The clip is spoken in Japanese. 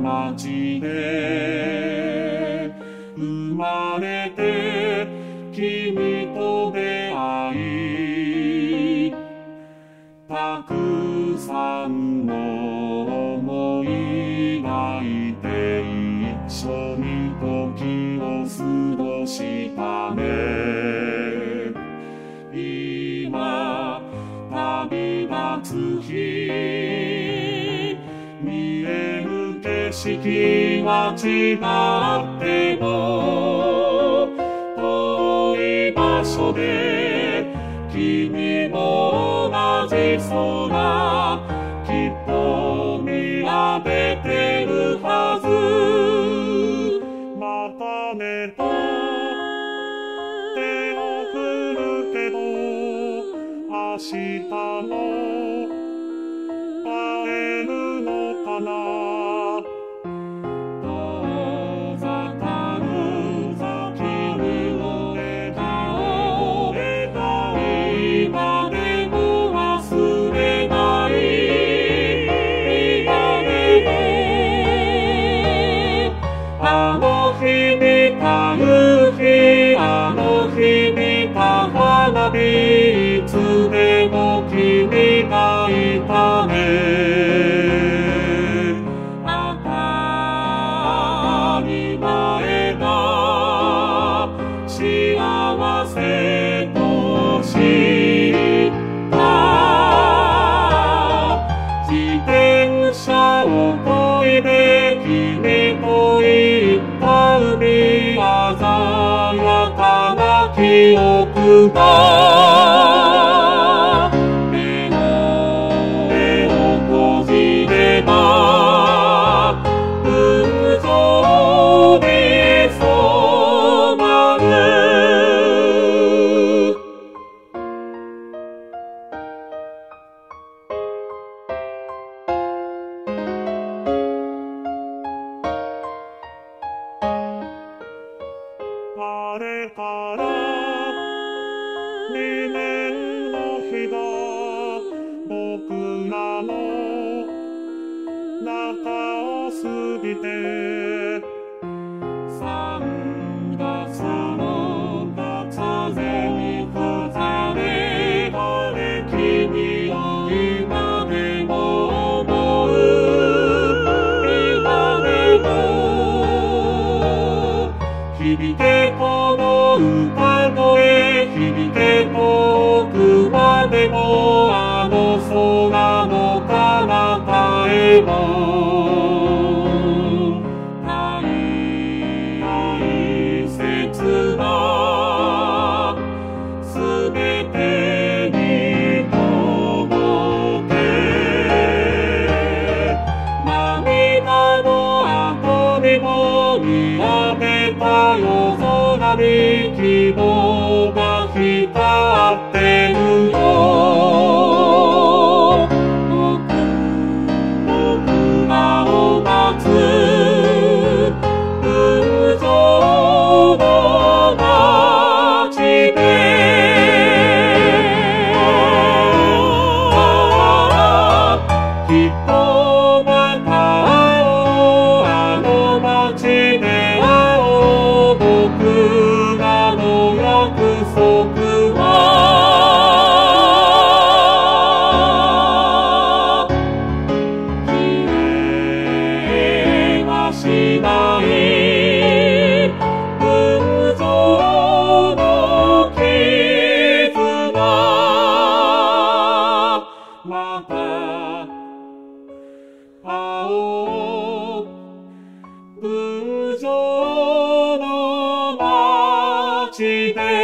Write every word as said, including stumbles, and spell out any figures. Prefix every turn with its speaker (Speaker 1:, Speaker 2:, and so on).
Speaker 1: 町で生まれて君と出会い、たくさんの思い抱いて一緒に時を過ごしたね。今旅立つ日、見える景色は違っても遠い場所で君も同じ空きっと見上げてるはず。またねと手を振るけど明日も会えるのかな。遠ざかる先の笑顔、今でも忘れない。今でもあの日見た夕日、あの日見た花火、いつでも君がいたね。当たり前だ幸せと知った。自転車をこいで君と行った海、鮮やかな記憶が目の目を閉じれば群像に染まる。あれからにねんの日だ、僕らの中を過ぎて、三月の風に吹かれられ君を今でも思う。今でも響けこの歌声、響け遠くまでもあの空の彼方へも大切なすべてに届け。涙の後にも見上げた夜空に希望が光ってるよ。僕僕らを待つ群像の街で、きっとまた会おう、あの街で会おう。僕らの約束は消えはしない。群像の絆、また会おう。群像の街で